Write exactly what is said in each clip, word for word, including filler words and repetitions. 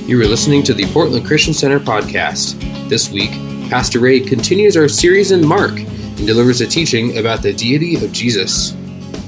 You are listening to the Portland Christian Center podcast. This week, Pastor Ray continues our series in Mark and delivers a teaching about the deity of Jesus.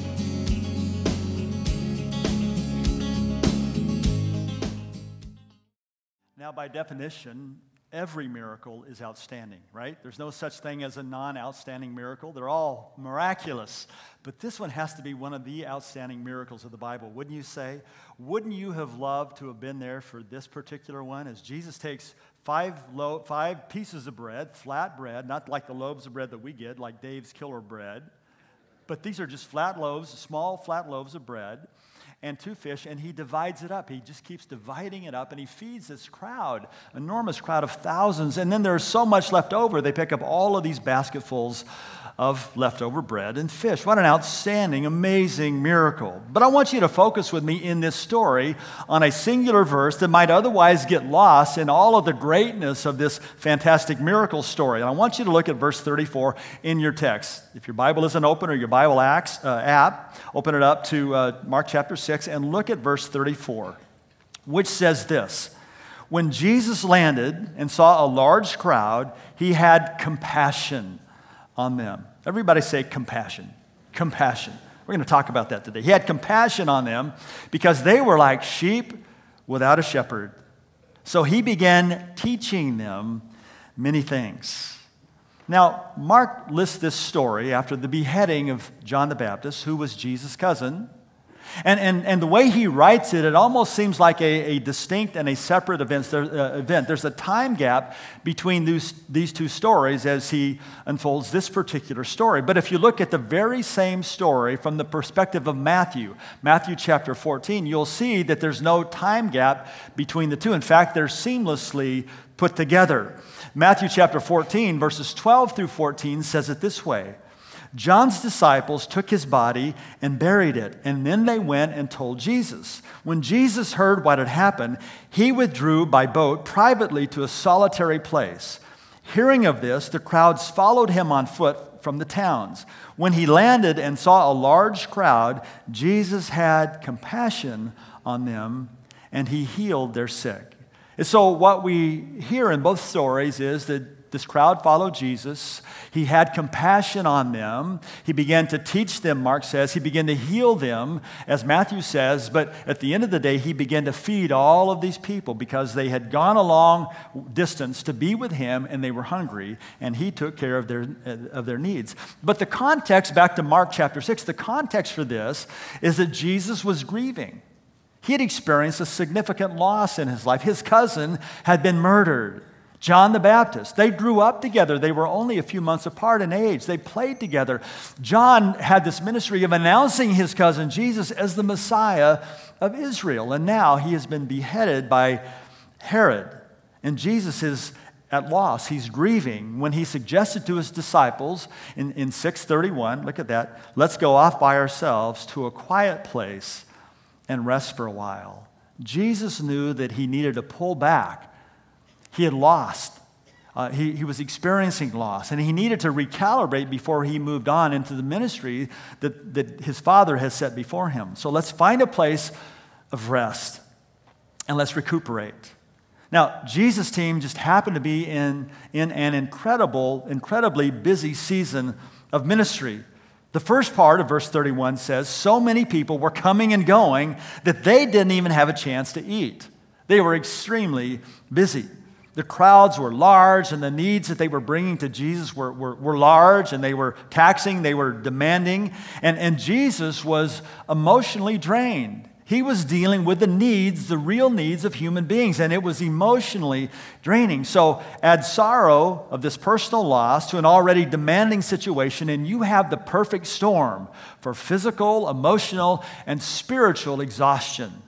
Now, by definition, every miracle is outstanding, right? There's no such thing as a non-outstanding miracle. They're all miraculous. But this one has to be one of the outstanding miracles of the Bible, wouldn't you say? Wouldn't you have loved to have been there for this particular one? As Jesus takes five lo- five pieces of bread, flat bread, not like the loaves of bread that we get, like Dave's Killer Bread, but these are just flat loaves, small flat loaves of bread, and two fish, and he divides it up. He just keeps dividing it up, and he feeds this crowd, enormous crowd of thousands, and then there's so much left over, they pick up all of these basketfuls of leftover bread and fish. What an outstanding, amazing miracle. But I want you to focus with me in this story on a singular verse that might otherwise get lost in all of the greatness of this fantastic miracle story. And I want you to look at verse thirty-four in your text. If your Bible isn't open or your Bible acts, uh, app, open it up to uh, Mark chapter six and look at verse thirty-four, which says this: When Jesus landed and saw a large crowd, he had compassion on them. Everybody say compassion. Compassion. We're going to talk about that today. He had compassion on them because they were like sheep without a shepherd. So he began teaching them many things. Now, Mark lists this story after the beheading of John the Baptist, who was Jesus' cousin. And, and, and the way he writes it, it almost seems like a, a distinct and a separate event. There, uh, event. There's a time gap between these, these two stories as he unfolds this particular story. But if you look at the very same story from the perspective of Matthew, Matthew chapter fourteen, you'll see that there's no time gap between the two. In fact, they're seamlessly put together. Matthew chapter fourteen, verses twelve through fourteen says it this way: John's disciples took his body and buried it, and then they went and told Jesus. When Jesus heard what had happened, he withdrew by boat privately to a solitary place. Hearing of this, the crowds followed him on foot from the towns. When he landed and saw a large crowd, Jesus had compassion on them, and he healed their sick. And so what we hear in both stories is that this crowd followed Jesus. He had compassion on them. He began to teach them, Mark says. He began to heal them, as Matthew says. But at the end of the day, he began to feed all of these people because they had gone a long distance to be with him, and they were hungry, and he took care of their, of their needs. But the context, back to Mark chapter six, the context for this is that Jesus was grieving. He had experienced a significant loss in his life. His cousin had been murdered, John the Baptist. They grew up together. They were only a few months apart in age. They played together. John had this ministry of announcing his cousin Jesus as the Messiah of Israel. And now he has been beheaded by Herod. And Jesus is at loss. He's grieving when he suggested to his disciples in, in six thirty-one, look at that, let's go off by ourselves to a quiet place and rest for a while. Jesus knew that he needed to pull back. He had lost. Uh, he, he was experiencing loss, and he needed to recalibrate before he moved on into the ministry that, that his Father has set before him. So let's find a place of rest, and let's recuperate. Now, Jesus' team just happened to be in, in an incredible, incredibly busy season of ministry. The first part of verse thirty-one says, so many people were coming and going that they didn't even have a chance to eat. They were extremely busy. The crowds were large, and the needs that they were bringing to Jesus were, were, were large, and they were taxing, they were demanding, and, and Jesus was emotionally drained. He was dealing with the needs, the real needs of human beings, and it was emotionally draining. So add sorrow of this personal loss to an already demanding situation, and you have the perfect storm for physical, emotional, and spiritual exhaustion.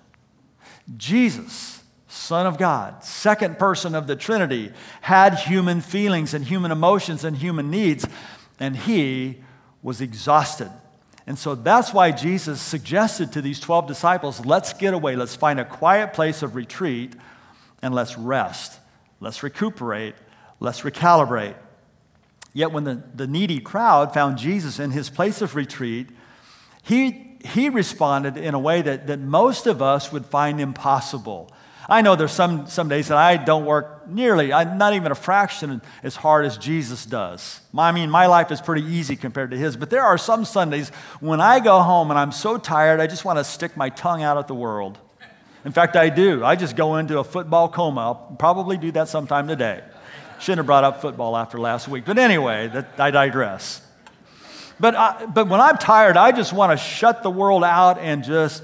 Jesus, Son of God, second person of the Trinity, had human feelings and human emotions and human needs, and he was exhausted. And so that's why Jesus suggested to these twelve disciples, let's get away, let's find a quiet place of retreat, and let's rest. Let's recuperate, let's recalibrate. Yet when the, the needy crowd found Jesus in his place of retreat, he, he responded in a way that, that most of us would find impossible. I know there's some, some days that I don't work nearly, I, not even a fraction as hard as Jesus does. I mean, my life is pretty easy compared to his, but there are some Sundays when I go home and I'm so tired, I just want to stick my tongue out at the world. In fact, I do. I just go into a football coma. I'll probably do that sometime today. Shouldn't have brought up football after last week. But anyway, that, I digress. But, I, but when I'm tired, I just want to shut the world out and just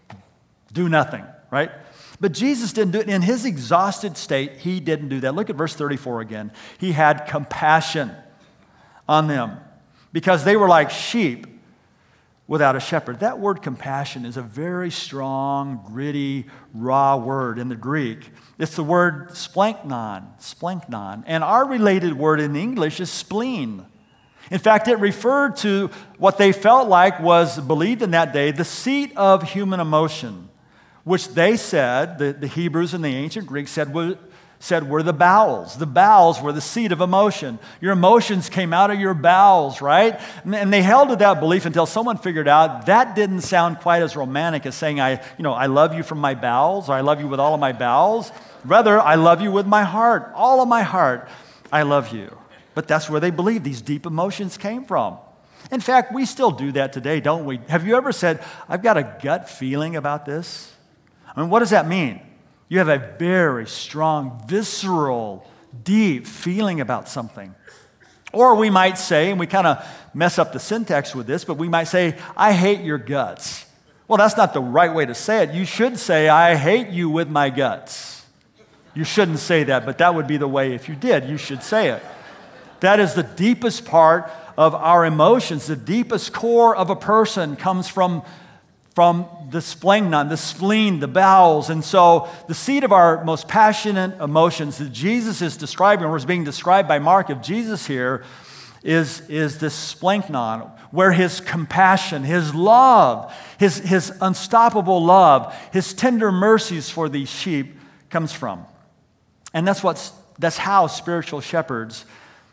do nothing, right? But Jesus didn't do it. In his exhausted state, he didn't do that. Look at verse thirty-four again. He had compassion on them because they were like sheep without a shepherd. That word compassion is a very strong, gritty, raw word in the Greek. It's the word splanknon, splanknon. And our related word in English is spleen. In fact, it referred to what they felt like was believed in that day, the seat of human emotion, which they said, the, the Hebrews and the ancient Greeks said were, said were the bowels. The bowels were the seat of emotion. Your emotions came out of your bowels, right? And, and they held to that belief until someone figured out that didn't sound quite as romantic as saying, I, you know, I love you from my bowels, or I love you with all of my bowels. Rather, I love you with my heart, all of my heart, I love you. But that's where they believed these deep emotions came from. In fact, we still do that today, don't we? Have you ever said, I've got a gut feeling about this? I mean, what does that mean? You have a very strong, visceral, deep feeling about something. Or we might say, and we kind of mess up the syntax with this, but we might say, I hate your guts. Well, that's not the right way to say it. You should say, I hate you with my guts. You shouldn't say that, but that would be the way if you did. You should say it. That is the deepest part of our emotions. The deepest core of a person comes from from the splanknon, the spleen, the bowels. And so the seat of our most passionate emotions that Jesus is describing, or is being described by Mark of Jesus here, is, is this splanknon, where his compassion, his love, his, his unstoppable love, his tender mercies for these sheep comes from. And that's, what's, that's how spiritual shepherds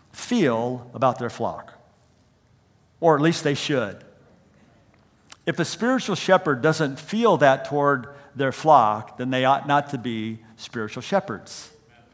feel about their flock. Or at least they should. If a spiritual shepherd doesn't feel that toward their flock, then they ought not to be spiritual shepherds.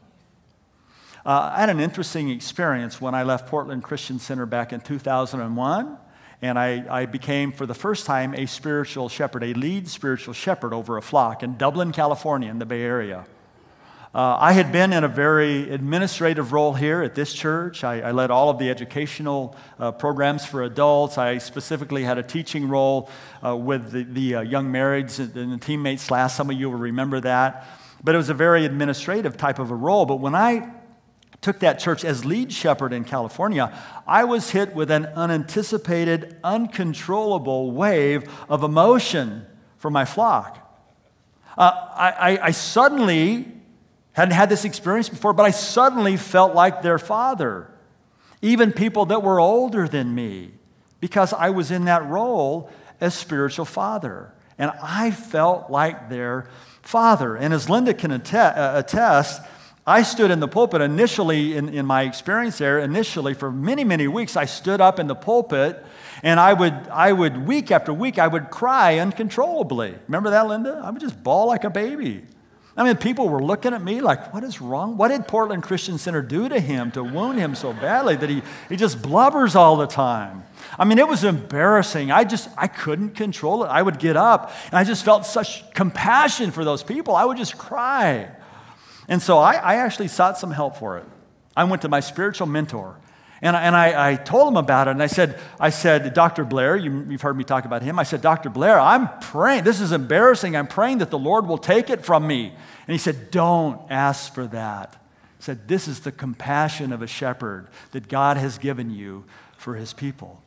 Uh, I had an interesting experience when I left Portland Christian Center back in two thousand one, and I, I became, for the first time, a spiritual shepherd, a lead spiritual shepherd over a flock in Dublin, California, in the Bay Area. Uh, I had been in a very administrative role here at this church. I, I led all of the educational uh, programs for adults. I specifically had a teaching role uh, with the, the uh, young marrieds and the teammates class. Some of you will remember that. But it was a very administrative type of a role. But when I took that church as lead shepherd in California, I was hit with an unanticipated, uncontrollable wave of emotion for my flock. Uh, I, I, I suddenly... hadn't had this experience before, but I suddenly felt like their father. Even people that were older than me, because I was in that role as spiritual father. And I felt like their father. And as Linda can attest, I stood in the pulpit initially, in, in my experience there, initially for many, many weeks, I stood up in the pulpit and I would, I would, week after week, I would cry uncontrollably. Remember that, Linda? I would just bawl like a baby. I mean, people were looking at me like, what is wrong? What did Portland Christian Center do to him to wound him so badly that he, he just blubbers all the time? I mean, it was embarrassing. I just, I couldn't control it. I would get up, and I just felt such compassion for those people. I would just cry. And so I, I actually sought some help for it. I went to my spiritual mentor, and, I, and I, I told him about it, and I said, I said, Doctor Blair, you, you've heard me talk about him. I said, Doctor Blair, I'm praying. This is embarrassing. I'm praying that the Lord will take it from me. And he said, don't ask for that. He said, this is the compassion of a shepherd that God has given you for his people.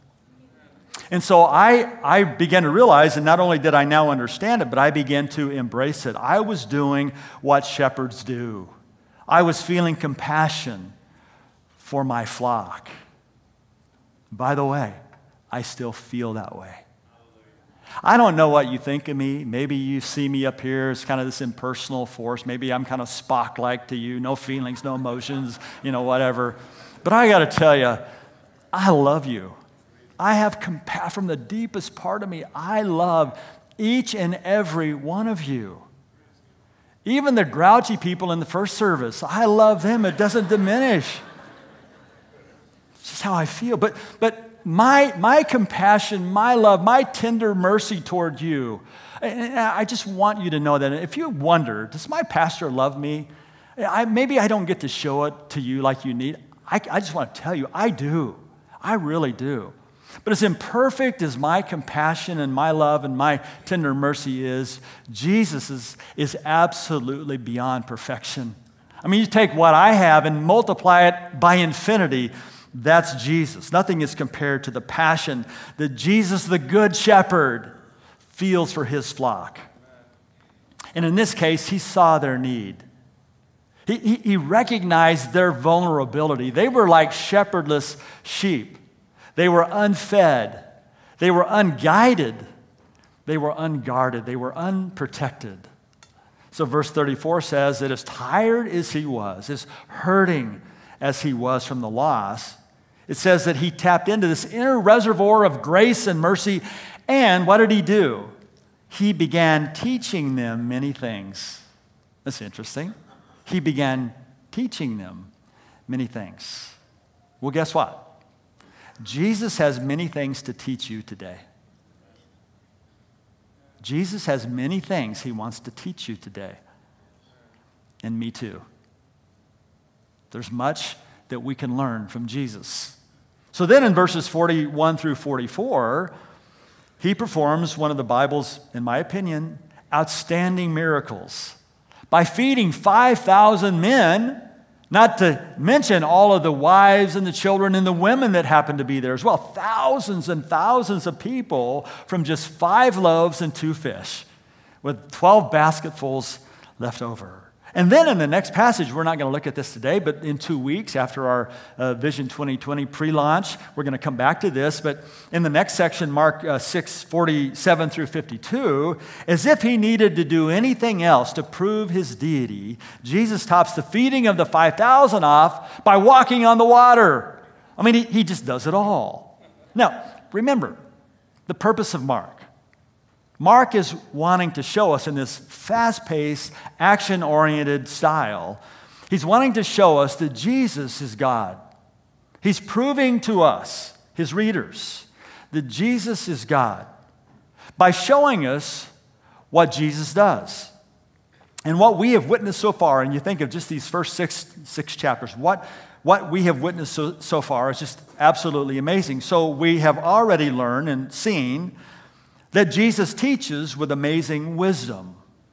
And so I, I began to realize, and not only did I now understand it, but I began to embrace it. I was doing what shepherds do. I was feeling compassion for my flock. By the way, I still feel that way. I don't know what you think of me. Maybe you see me up here as kind of this impersonal force. Maybe I'm kind of Spock-like to you. No feelings, no emotions, you know, whatever. But I got to tell you, I love you. I have compassion from the deepest part of me. I love each and every one of you. Even the grouchy people in the first service, I love them. It doesn't diminish. It's just how I feel. But, but my, my compassion, my love, my tender mercy toward you, and I just want you to know that if you wonder, does my pastor love me? I, maybe I don't get to show it to you like you need. I, I just want to tell you, I do. I really do. But as imperfect as my compassion and my love and my tender mercy is, Jesus is, is absolutely beyond perfection. I mean, you take what I have and multiply it by infinity. That's Jesus. Nothing is compared to the passion that Jesus, the Good Shepherd, feels for his flock. And in this case, he saw their need. He, he, he recognized their vulnerability. They were like shepherdless sheep. They were unfed. They were unguided. They were unguarded. They were unprotected. So verse thirty-four says that as tired as he was, as hurting as he was from the loss, it says that he tapped into this inner reservoir of grace and mercy. And what did he do? He began teaching them many things. That's interesting. He began teaching them many things. Well, guess what? Jesus has many things to teach you today. Jesus has many things he wants to teach you today. And me too. There's much that we can learn from Jesus. So then in verses forty-one through forty-four, he performs one of the Bible's, in my opinion, outstanding miracles by feeding five thousand men, not to mention all of the wives and the children and the women that happened to be there as well. Thousands and thousands of people from just five loaves and two fish, with twelve basketfuls left over. And then in the next passage, we're not going to look at this today, but in two weeks after our uh, Vision twenty twenty pre-launch, we're going to come back to this. But in the next section, Mark uh, six, forty-seven through fifty-two, as if he needed to do anything else to prove his deity, Jesus tops the feeding of the five thousand off by walking on the water. I mean, he, he just does it all. Now, remember, the purpose of Mark. Mark is wanting to show us in this fast-paced, action-oriented style, he's wanting to show us that Jesus is God. He's proving to us, his readers, that Jesus is God by showing us what Jesus does. And what we have witnessed so far, and you think of just these first six, six chapters, what, what we have witnessed so, so far is just absolutely amazing. So we have already learned and seen that Jesus teaches with amazing wisdom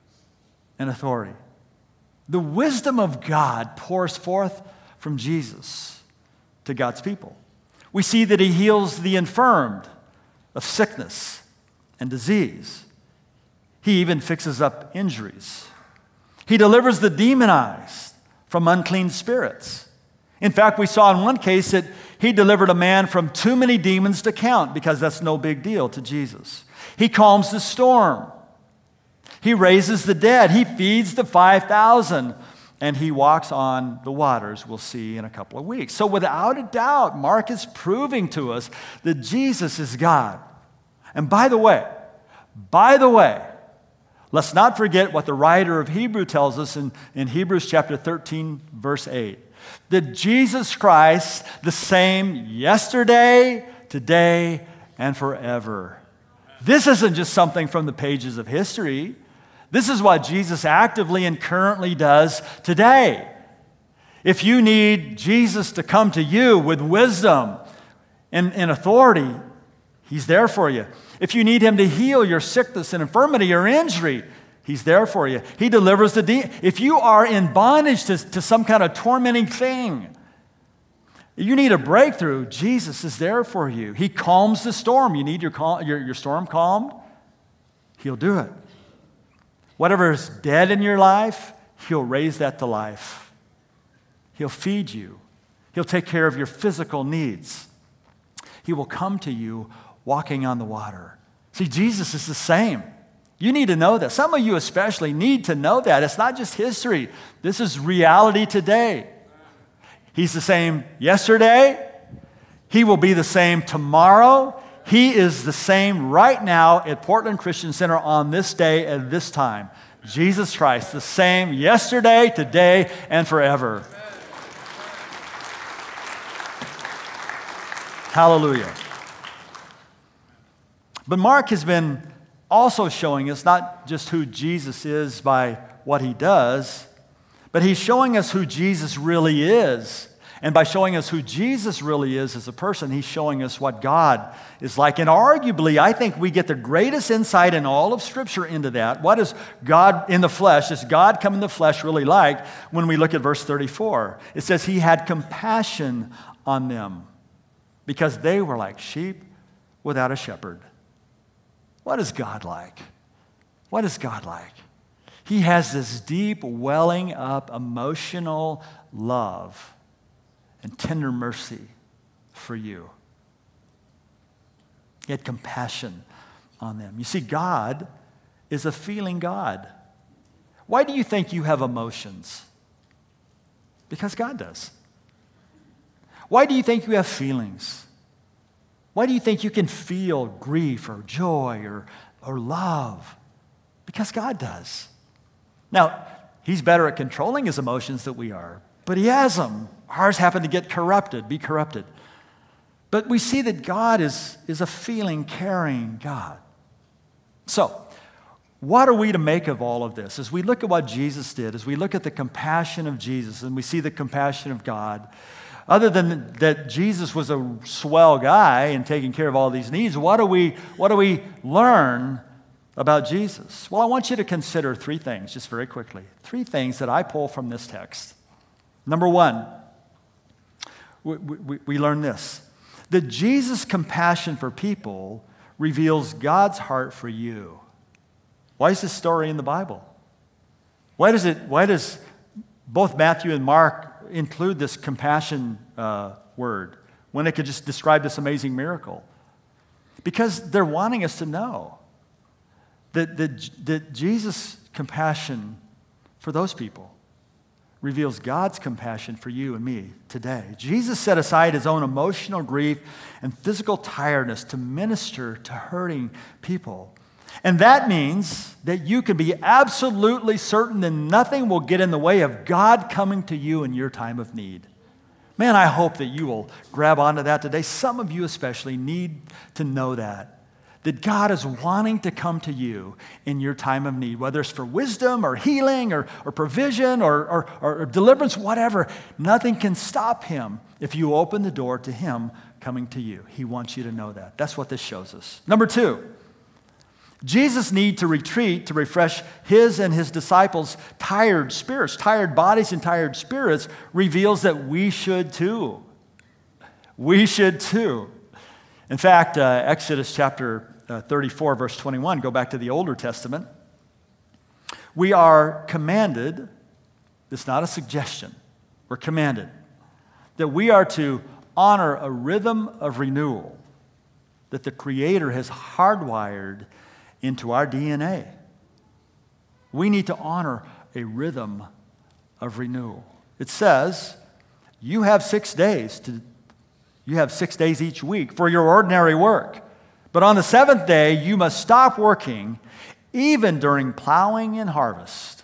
and authority. The wisdom of God pours forth from Jesus to God's people. We see that he heals the infirmed of sickness and disease. He even fixes up injuries. He delivers the demonized from unclean spirits. In fact, we saw in one case that he delivered a man from too many demons to count, because that's no big deal to Jesus. He calms the storm. He raises the dead. He feeds the five thousand. And he walks on the waters, we'll see in a couple of weeks. So without a doubt, Mark is proving to us that Jesus is God. And by the way, by the way, let's not forget what the writer of Hebrew tells us in, in Hebrews chapter thirteen, verse eight. That Jesus Christ, the same yesterday, today, and forever. This isn't just something from the pages of history. This is what Jesus actively and currently does today. If you need Jesus to come to you with wisdom and, and authority, he's there for you. If you need him to heal your sickness and infirmity or injury, he's there for you. He delivers the demon. If you are in bondage to, to some kind of tormenting thing, you need a breakthrough, Jesus is there for you. He calms the storm. You need your, cal- your, your storm calmed? He'll do it. Whatever is dead in your life, he'll raise that to life. He'll feed you. He'll take care of your physical needs. He will come to you walking on the water. See, Jesus is the same. You need to know that. Some of you especially need to know that. It's not just history. This is reality today. He's the same yesterday. He will be the same tomorrow. He is the same right now at Portland Christian Center on this day at this time. Jesus Christ, the same yesterday, today, and forever. Hallelujah. But Mark has been also showing us not just who Jesus is by what he does, but he's showing us who Jesus really is. And by showing us who Jesus really is as a person, he's showing us what God is like. And arguably, I think we get the greatest insight in all of Scripture into that. What is God in the flesh? Is God come in the flesh really like when we look at verse thirty-four? It says he had compassion on them because they were like sheep without a shepherd. What is God like? What is God like? He has this deep welling up emotional love and tender mercy for you. He had compassion on them. You see, God is a feeling God. Why do you think you have emotions? Because God does. Why do you think you have feelings? Why do you think you can feel grief or joy or, or love? Because God does. Now, he's better at controlling his emotions than we are, but he has them. Ours happen to get corrupted, be corrupted. But we see that God is, is a feeling, caring God. So, what are we to make of all of this? As we look at what Jesus did, as we look at the compassion of Jesus, and we see the compassion of God, other than that Jesus was a swell guy and taking care of all these needs, what do we, what do we learn about Jesus? Well, I want you to consider three things, just very quickly. Three things that I pull from this text. Number one, we, we, we learn this, that Jesus' compassion for people reveals God's heart for you. Why is this story in the Bible? Why does it? Why does both Matthew and Mark include this compassion uh, word when they could just describe this amazing miracle? Because they're wanting us to know that, that, that Jesus' compassion for those people reveals God's compassion for you and me today. Jesus set aside his own emotional grief and physical tiredness to minister to hurting people. And that means that you can be absolutely certain that nothing will get in the way of God coming to you in your time of need. Man, I hope that you will grab onto that today. Some of you especially need to know that. That God is wanting to come to you in your time of need, whether it's for wisdom or healing or, or provision or, or, or deliverance, whatever. Nothing can stop him if you open the door to him coming to you. He wants you to know that. That's what this shows us. Number two, Jesus' need to retreat to refresh his and his disciples' tired spirits, tired bodies and tired spirits, reveals that we should too. We should too. In fact, uh, Exodus chapter uh, thirty-four, verse twenty-one, go back to the Older Testament. We are commanded, it's not a suggestion, we're commanded that we are to honor a rhythm of renewal that the Creator has hardwired into our D N A. We need to honor a rhythm of renewal. It says, you have six days to You have six days each week for your ordinary work. But on the seventh day, you must stop working, even during plowing and harvest.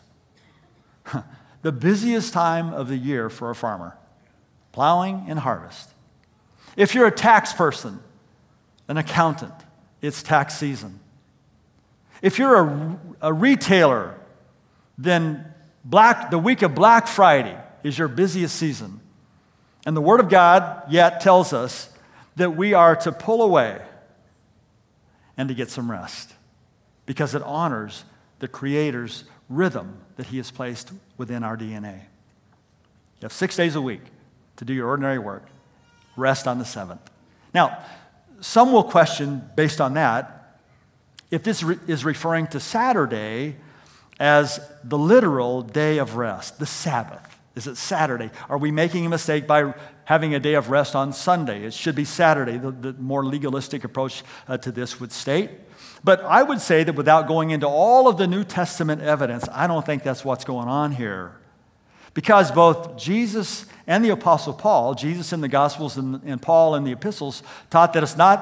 The busiest time of the year for a farmer. Plowing and harvest. If you're a tax person, an accountant, it's tax season. If you're a, a retailer, then black, the week of Black Friday is your busiest season. And the Word of God yet tells us that we are to pull away and to get some rest because it honors the Creator's rhythm that He has placed within our D N A. You have six days a week to do your ordinary work. Rest on the seventh. Now, some will question, based on that, if this re- is referring to Saturday as the literal day of rest, the Sabbath. Is it Saturday? Are we making a mistake by having a day of rest on Sunday? It should be Saturday. The, the more legalistic approach uh, to this would state. But I would say that without going into all of the New Testament evidence, I don't think that's what's going on here. Because both Jesus and the Apostle Paul, Jesus in the Gospels and, and Paul in the epistles, taught that it's not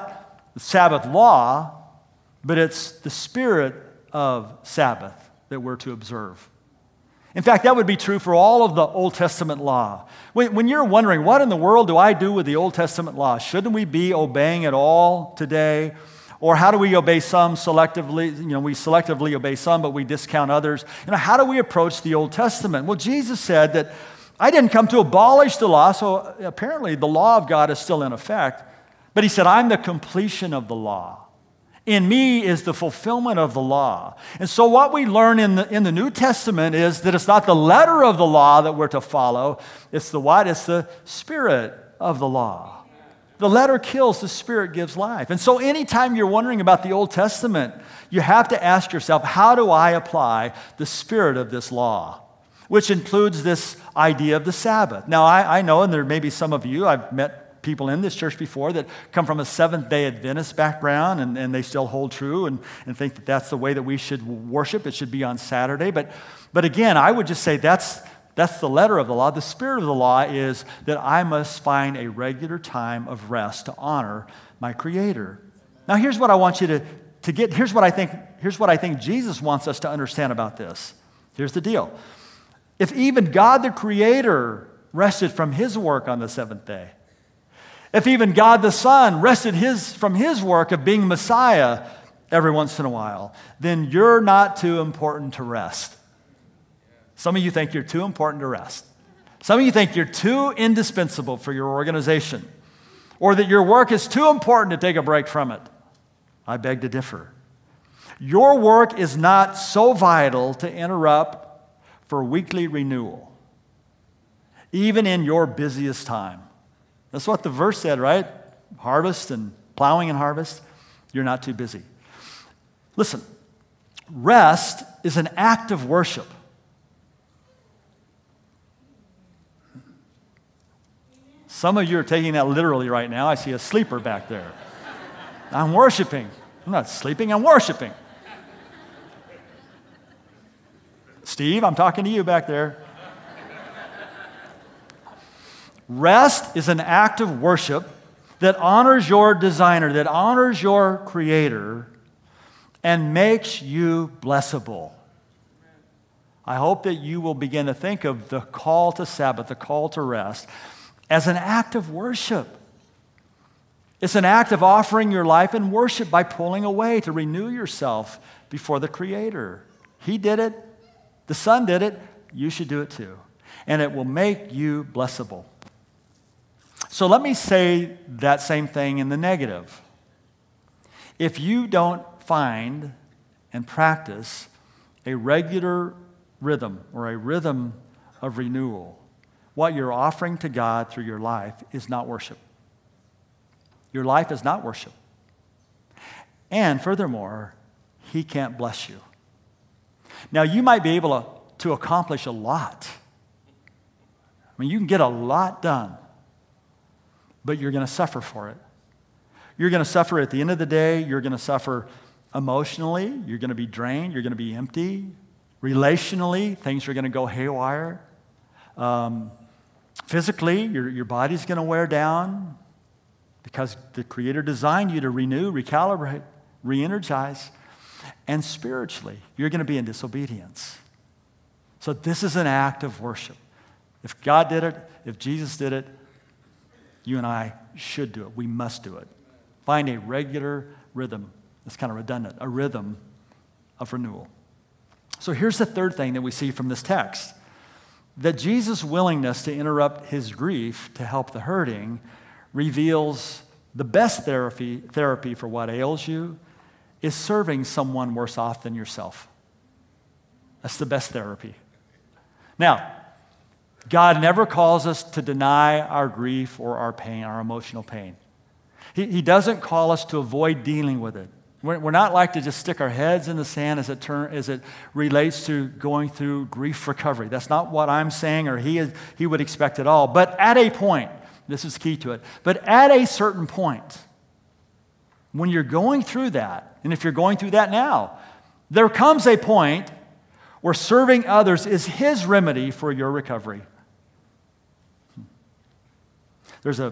the Sabbath law, but it's the spirit of Sabbath that we're to observe. In fact, that would be true for all of the Old Testament law. When, when you're wondering, what in the world do I do with the Old Testament law? Shouldn't we be obeying it all today? Or how do we obey some selectively? You know, we selectively obey some, but we discount others. You know, how do we approach the Old Testament? Well, Jesus said that I didn't come to abolish the law, so apparently the law of God is still in effect. But he said, I'm the completion of the law. In me is the fulfillment of the law. And so what we learn in the, in the New Testament is that it's not the letter of the law that we're to follow. It's the what? It's the spirit of the law. The letter kills, the spirit gives life. And so anytime you're wondering about the Old Testament, you have to ask yourself, how do I apply the spirit of this law? Which includes this idea of the Sabbath. Now, I, I know, and there may be some of you, I've met people in this church before that come from a Seventh-day Adventist background, and, and they still hold true and, and think that that's the way that we should worship. It should be on Saturday. But, but again, I would just say that's, that's the letter of the law. The spirit of the law is that I must find a regular time of rest to honor my Creator. Now, here's what I want you to, to get. Here's what I think, here's what I think Jesus wants us to understand about this. Here's the deal. If even God the Creator rested from His work on the seventh day, if even God the Son rested his, from His work of being Messiah every once in a while, then you're not too important to rest. Some of you think you're too important to rest. Some of you think you're too indispensable for your organization, or that your work is too important to take a break from it. I beg to differ. Your work is not so vital to interrupt for weekly renewal, even in your busiest time. That's what the verse said, right? Harvest and plowing and harvest. You're not too busy. Listen, rest is an act of worship. Some of you are taking that literally right now. I see a sleeper back there. I'm worshiping. I'm not sleeping, I'm worshiping. Steve, I'm talking to you back there. Rest is an act of worship that honors your designer, that honors your Creator, and makes you blessable. I hope that you will begin to think of the call to Sabbath, the call to rest, as an act of worship. It's an act of offering your life in worship by pulling away to renew yourself before the Creator. He did it. The Son did it. You should do it too. And it will make you blessable. So let me say that same thing in the negative. If you don't find and practice a regular rhythm or a rhythm of renewal, what you're offering to God through your life is not worship. Your life is not worship. And furthermore, He can't bless you. Now, you might be able to, to accomplish a lot. I mean, you can get a lot done, but you're going to suffer for it. You're going to suffer at the end of the day. You're going to suffer emotionally. You're going to be drained. You're going to be empty. Relationally, things are going to go haywire. Um, physically, your, your body's going to wear down because the Creator designed you to renew, recalibrate, re-energize. And spiritually, you're going to be in disobedience. So this is an act of worship. If God did it, if Jesus did it, you and I should do it. We must do it. Find a regular rhythm. It's kind of redundant. A rhythm of renewal. So here's the third thing that we see from this text. That Jesus' willingness to interrupt His grief to help the hurting reveals the best therapy, therapy for what ails you is serving someone worse off than yourself. That's the best therapy. Now, God never calls us to deny our grief or our pain, our emotional pain. He, he doesn't call us to avoid dealing with it. We're, we're not like to just stick our heads in the sand as it, turn, as it relates to going through grief recovery. That's not what I'm saying, or he, is, he would expect at all. But at a point, this is key to it, but at a certain point, when you're going through that, and if you're going through that now, there comes a point where serving others is His remedy for your recovery. There's a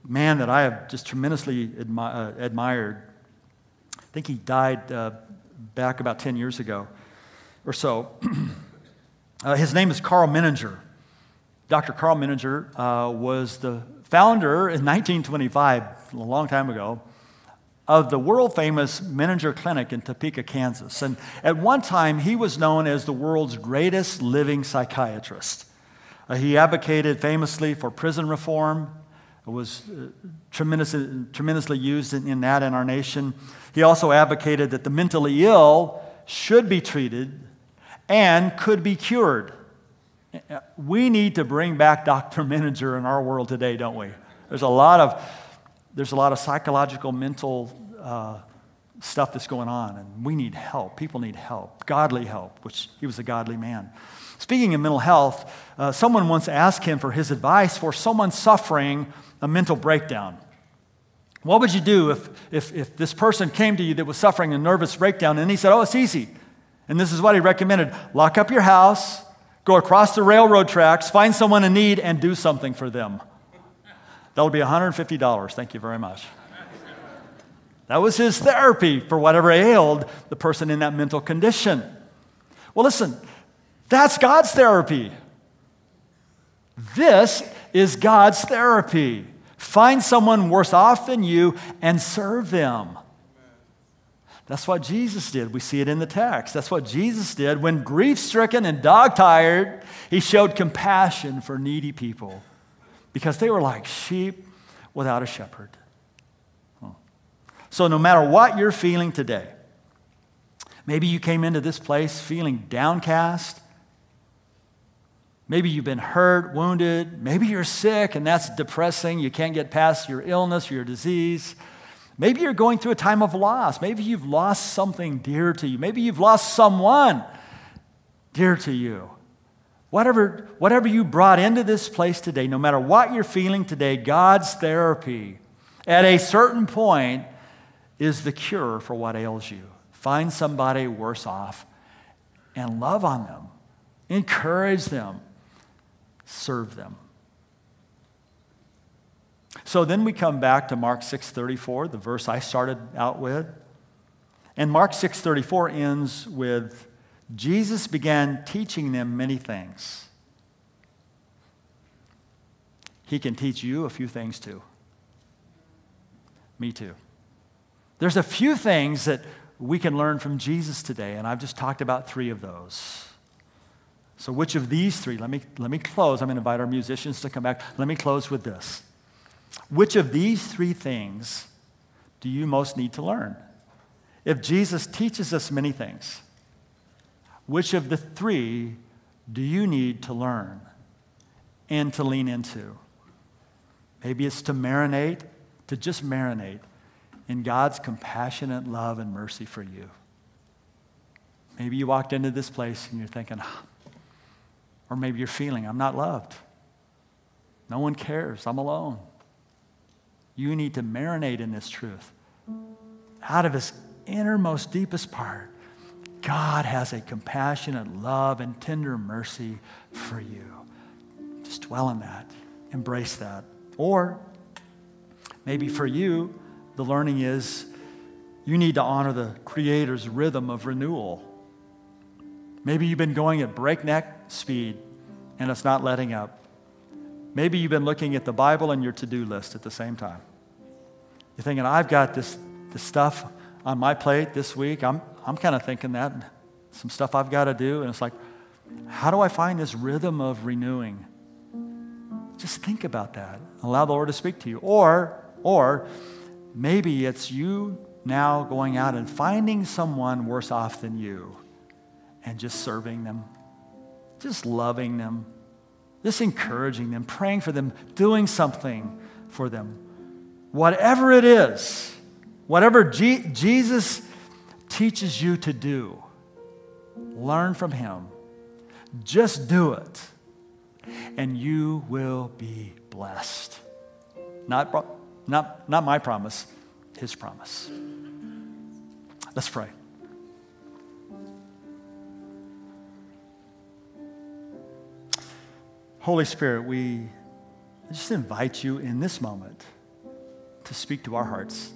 man that I have just tremendously admi- uh, admired. I think he died uh, back about ten years ago or so. uh, his name is Carl Menninger. Doctor Carl Menninger uh, was the founder in nineteen twenty-five, a long time ago, of the world-famous Menninger Clinic in Topeka, Kansas. And at one time, he was known as the world's greatest living psychiatrist. Uh, he advocated famously for prison reform. It was uh, tremendous, tremendously used in, in that in our nation. He also advocated that the mentally ill should be treated and could be cured. We need to bring back Doctor Menninger in our world today, don't we? There's a lot of there's a lot of psychological, mental uh, stuff that's going on, and we need help. People need help, godly help, which he was a godly man. Speaking of mental health, uh, someone once asked him for his advice for someone suffering a mental breakdown. What would you do if, if, if this person came to you that was suffering a nervous breakdown? And he said, oh, it's easy. And this is what he recommended. Lock up your house, go across the railroad tracks, find someone in need, and do something for them. That'll be one hundred fifty dollars. Thank you very much. That was his therapy for whatever ailed the person in that mental condition. Well, listen, that's God's therapy. This is God's therapy. Find someone worse off than you and serve them. That's what Jesus did. We see it in the text. That's what Jesus did. When grief-stricken and dog-tired, he showed compassion for needy people because they were like sheep without a shepherd. So no matter what you're feeling today, maybe you came into this place feeling downcast. Maybe you've been hurt, wounded. Maybe you're sick, and that's depressing. You can't get past your illness or your disease. Maybe you're going through a time of loss. Maybe you've lost something dear to you. Maybe you've lost someone dear to you. Whatever, whatever you brought into this place today, no matter what you're feeling today, God's therapy at a certain point is the cure for what ails you. Find somebody worse off and love on them. Encourage them. Serve them. So then we come back to Mark six thirty-four, the verse I started out with. And Mark six thirty-four ends with, Jesus began teaching them many things. He can teach you a few things too. Me too. There's a few things that we can learn from Jesus today, and I've just talked about three of those. So which of these three, let me, let me close. I'm going to invite our musicians to come back. Let me close with this. Which of these three things do you most need to learn? If Jesus teaches us many things, which of the three do you need to learn and to lean into? Maybe it's to marinate, to just marinate in God's compassionate love and mercy for you. Maybe you walked into this place and you're thinking, or maybe you're feeling, I'm not loved. No one cares. I'm alone. You need to marinate in this truth. Out of his innermost, deepest part, God has a compassionate love and tender mercy for you. Just dwell in that. Embrace that. Or maybe for you, the learning is you need to honor the Creator's rhythm of renewal. Maybe you've been going at breakneck speed and it's not letting up. Maybe you've been looking at the Bible and your to-do list at the same time. You're thinking, I've got this, this stuff on my plate this week. I'm, I'm kind of thinking that. Some stuff I've got to do. And it's like, how do I find this rhythm of renewing? Just think about that. Allow the Lord to speak to you. Or, or maybe it's you now going out and finding someone worse off than you and just serving them, just loving them, just encouraging them, praying for them, doing something for them. Whatever it is, whatever G- Jesus teaches you to do, learn from him. Just do it, and you will be blessed. Not, not, not my promise, his promise. Let's pray. Holy Spirit, we just invite you in this moment to speak to our hearts.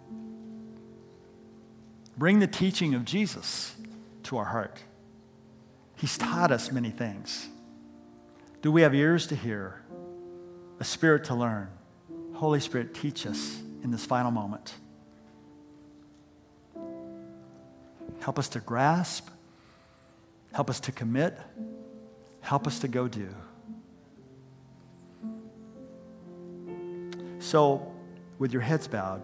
Bring the teaching of Jesus to our heart. He's taught us many things. Do we have ears to hear, a spirit to learn? Holy Spirit, teach us in this final moment. Help us to grasp. Help us to commit. Help us to go do. So, with your heads bowed,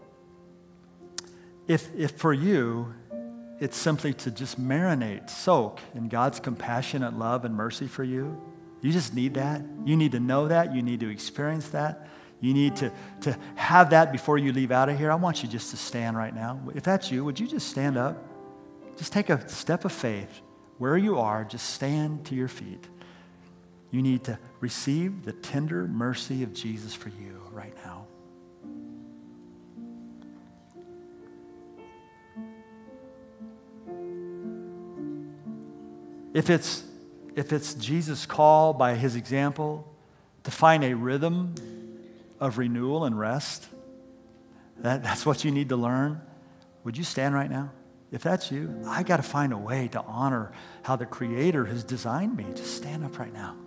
if, if for you, it's simply to just marinate, soak in God's compassionate love and mercy for you, you just need that. You need to know that. You need to experience that. You need to, to have that before you leave out of here. I want you just to stand right now. If that's you, would you just stand up? Just take a step of faith. Where you are, just stand to your feet. You need to receive the tender mercy of Jesus for you right now. If it's, if it's Jesus' call by his example to find a rhythm of renewal and rest, that, that's what you need to learn, would you stand right now? If that's you, I got to find a way to honor how the Creator has designed me. Just stand up right now.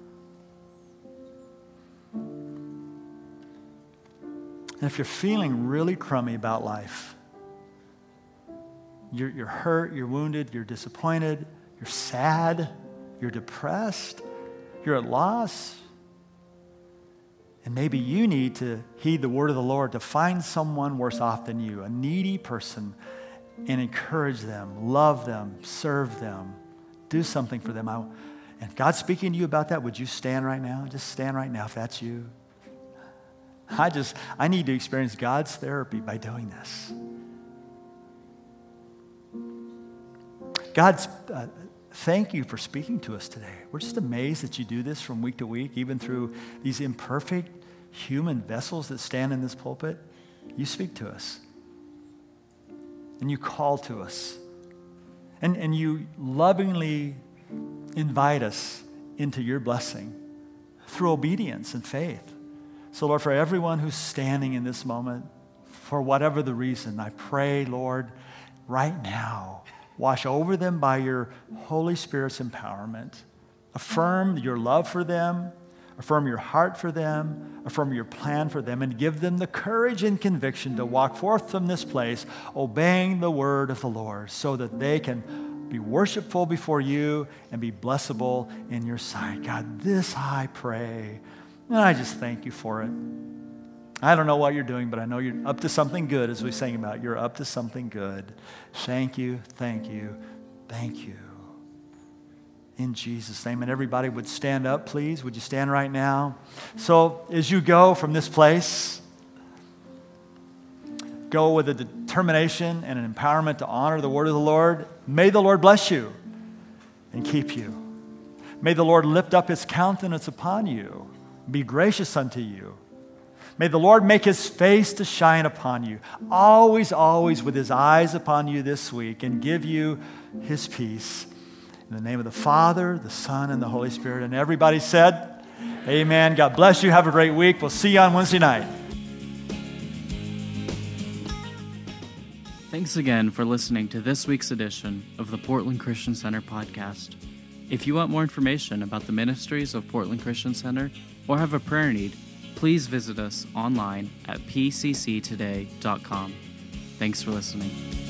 And if you're feeling really crummy about life, you're, you're hurt, you're wounded, you're disappointed, you're sad, you're depressed, you're at loss, and maybe you need to heed the word of the Lord to find someone worse off than you, a needy person, and encourage them, love them, serve them, do something for them. I, and God's speaking to you about that. Would you stand right now? Just stand right now if that's you. I just, I need to experience God's therapy by doing this. God's, uh, thank you for speaking to us today. We're just amazed that you do this from week to week, even through these imperfect human vessels that stand in this pulpit. You speak to us. And you call to us. And, and you lovingly invite us into your blessing through obedience and faith. So, Lord, for everyone who's standing in this moment, for whatever the reason, I pray, Lord, right now, wash over them by your Holy Spirit's empowerment. Affirm your love for them. Affirm your heart for them. Affirm your plan for them. And give them the courage and conviction to walk forth from this place, obeying the word of the Lord, so that they can be worshipful before you and be blessable in your sight. God, this I pray. And I just thank you for it. I don't know what you're doing, but I know you're up to something good, as we sang about. You're up to something good. Thank you, thank you, thank you. In Jesus' name. And everybody would stand up, please. Would you stand right now? So as you go from this place, go with a determination and an empowerment to honor the word of the Lord. May the Lord bless you and keep you. May the Lord lift up his countenance upon you, be gracious unto you. May the Lord make his face to shine upon you, always, always with his eyes upon you this week, and give you his peace. In the name of the Father, the Son, and the Holy Spirit. And everybody said, amen. God bless you. Have a great week. We'll see you on Wednesday night. Thanks again for listening to this week's edition of the Portland Christian Center podcast. If you want more information about the ministries of Portland Christian Center or have a prayer need, please visit us online at p c c today dot com. Thanks for listening.